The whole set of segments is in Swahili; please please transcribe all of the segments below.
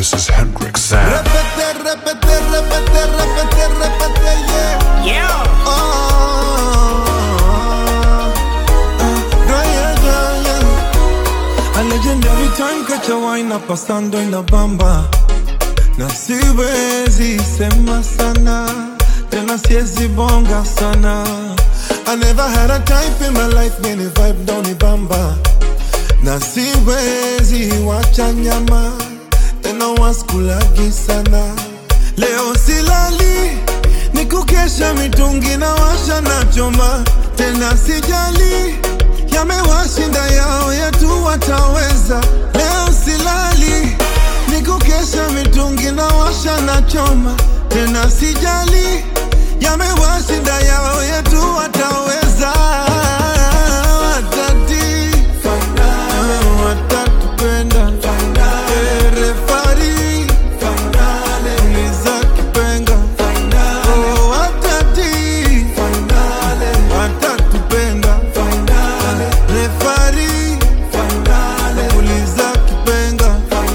This is Hendrix Sam. Repete, repete, repete, repete, repete, yeah. Yeah. Yeah, yeah. A legendary time catch a wine up pasando en la bamba. Na siwezi sema sana, tena siwezi bonga sana. I never had a type in my life, many vibe down the bamba. Na siwezi wacha nyama, tena waskulagi sana. Leo silali, ni kukesha mitungi na washa na choma. Tena sijali, yamewashinda yao yetu wataweza. Leo silali, ni kukesha mitungi na washa na choma. Tena sijali, yamewashinda yao yetu wataweza. Watati watatupenda refari uliza kipenga. Oh, watati watatupenda refari uliza kipenga.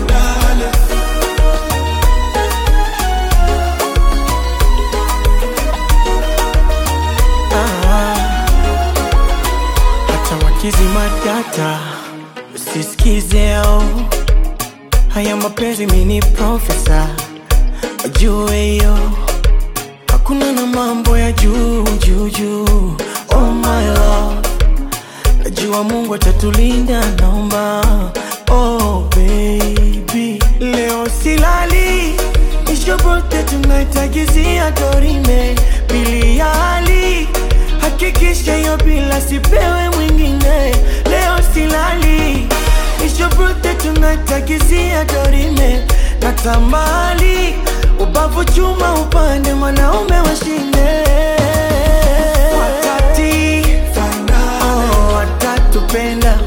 Hata wakizi matata usisikizeo. Haya mapenzi mini profesa, wajue yo. Hakuna na mambo ya juu juu juu. Oh my love, najua Mungu atatulinda naomba. Oh baby, leo silali, it's your birthday tonight, agizia dorime. Pili ya hali, hakikisha yo bila sipewe mwingine. Leo silali, it's your birthday tonight, agizia dorime. Natamali, ubavu chuma upande mwanaume washinde. Watati, oh watatupenda